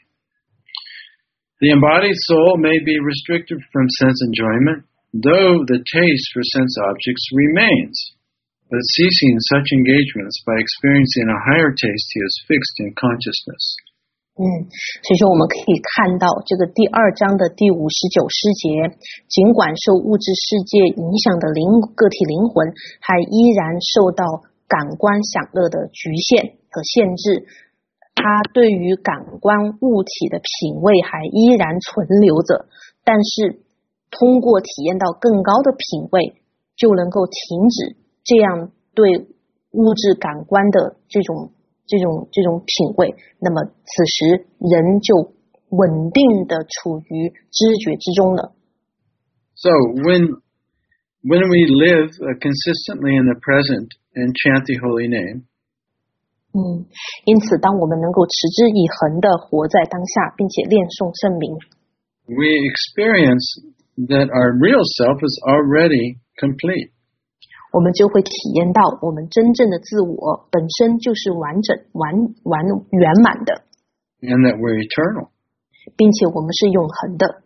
The embodied soul may be restricted from sense enjoyment, though the taste for sense objects remains. But ceasing such engagements by experiencing a higher taste, he is fixed in consciousness.
嗯，所以说我们可以看到这个第二章的第五十九诗节，尽管受物质世界影响的灵个体灵魂，还依然受到感官享乐的局限和限制，它对于感官物体的品味还依然存留着，但是通过体验到更高的品味，就能够停止这样对物质感官的这种这种这种品味，那么此时人就稳定的处于知觉之中了。
So when when we live uh, consistently in the present and chant the holy name,
嗯，因此当我们能够持之以恒的活在当下，并且念诵圣名，
we experience that our real self is already complete.
我们就会体验到我们真正的自我本身就是完整、完完圆满的，
And that we're eternal.
并且我们是永恒的。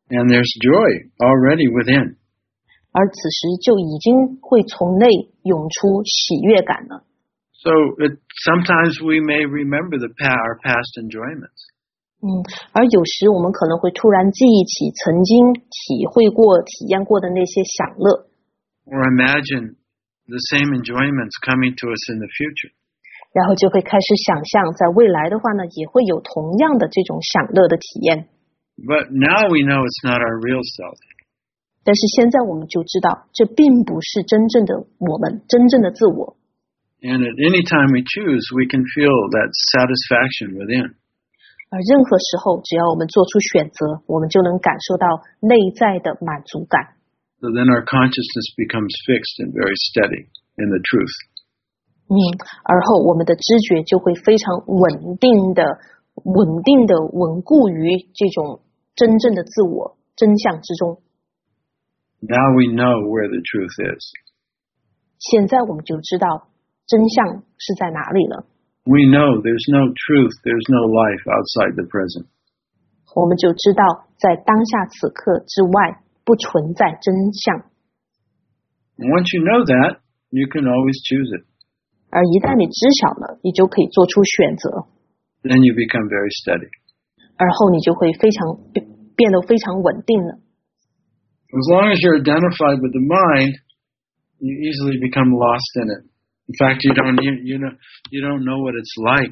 And there's joy already within.
而此时就已经会从内涌出喜悦感了。
So it, sometimes we may remember the pa- our past enjoyments.
嗯，而有时我们可能会突然记忆起曾经体会过、体验过的那些享乐。
Or imagine the same enjoyments coming to us in the future.
然后就会开始想象，在未来的话呢，也会有同样的这种享乐的体验。
But now we know it's not our real self.
但是现在我们就知道，这并不是真正的我们，真正的自我。
And at any time we choose, we can feel that satisfaction within.
而任何时候，只要我们做出选择，我们就能感受到内在的满足感。
So then our consciousness becomes fixed and very steady in the truth.
嗯，而后我们的知觉就会非常稳定的、稳定的稳固于这种真正的自我真相之中。
Now we know where the truth is.
现在我们就知道真相是在哪里了。
We know there's no truth, there's no life outside the present.
我们就知道在当下此刻之外不存在真相。
And once you know that, you can always choose it.
而一旦你知晓了，你就可以做出选择。
Then you become very steady.
而后你就会非常变得非常稳定了。
As long as you're identified with the mind, you easily become lost in it. In fact, you don't you, you know you don't know what it's like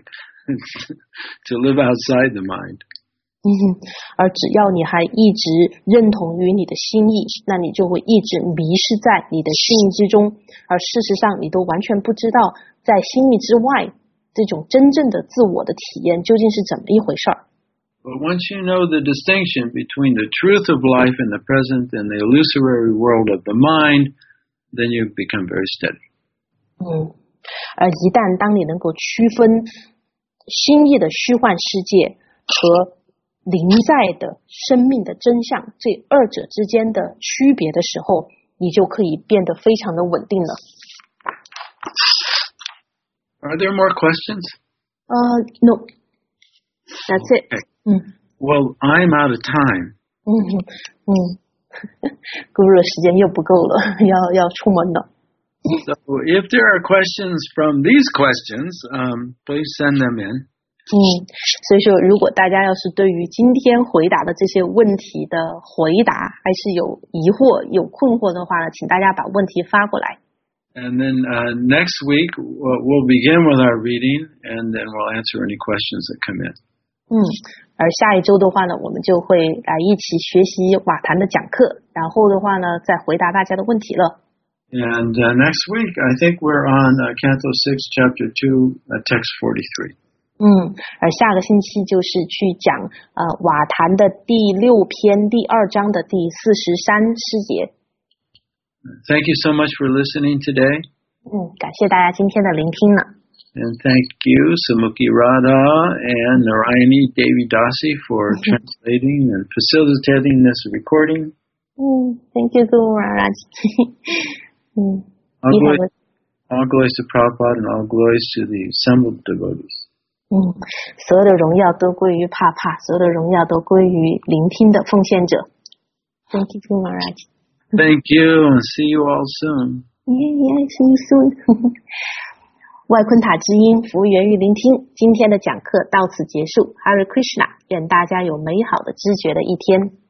to live outside the mind.
嗯，而只要你还一直认同于你的心意，那你就会一直迷失在你的心意之中，而事实上你都完全不知道在心意之外这种真正的自我的体验究竟是怎么一回事儿。
But once you know the distinction between the truth of life in the present and the illusory world of the mind, then you become very steady.
嗯，而一旦当你能够区分心意的虚幻世界和临在的生命的真相这二者之间的区别的时候，你就可以变得非常的稳定了。
Are there more questions?
Uh, no. That's it.
Okay.
嗯
Well, I'm out of time.
嗯嗯，咕噜的时间又不够了，要要出门了。
So if there are questions from these questions, um, please send them in.
嗯，所以说，如果大家要是对于今天回答的这些问题的回答还是有疑惑、有困惑的话呢，请大家把问题发过来。
And then uh, next week we'll, we'll begin with our reading, and then we'll answer any questions that come in.
嗯，而下一周的话呢，我们就会来一起学习瓦坛的讲课，然后的话呢，再回答大家的问题了。
And uh, next week, I think we're on uh, Canto six, Chapter two, uh, Text forty-three.
嗯，而下个星期就是去讲呃瓦坛的第六篇第二章的第四十三师节。
Thank you so much for listening today.
嗯，感谢大家今天的聆听呢。
And thank you, Sumuki Radha and Narayani Devi Dasi, for translating and facilitating this recording.
嗯 ，Thank you, Guru Maharaj. 嗯，
All glories, all glories to Prabhupada and all glories to the assembled devotees.
嗯，所有的荣耀都归于帕帕，所有的荣耀都归于聆听的奉献者。Thank you, Guru Maharaj.
Thank you, and see you all soon.
Yeah, yeah, see you soon. 外昆塔之音，服务源于聆听。今天的讲课到此结束。Hare Krishna，愿大家有美好的知觉的一天。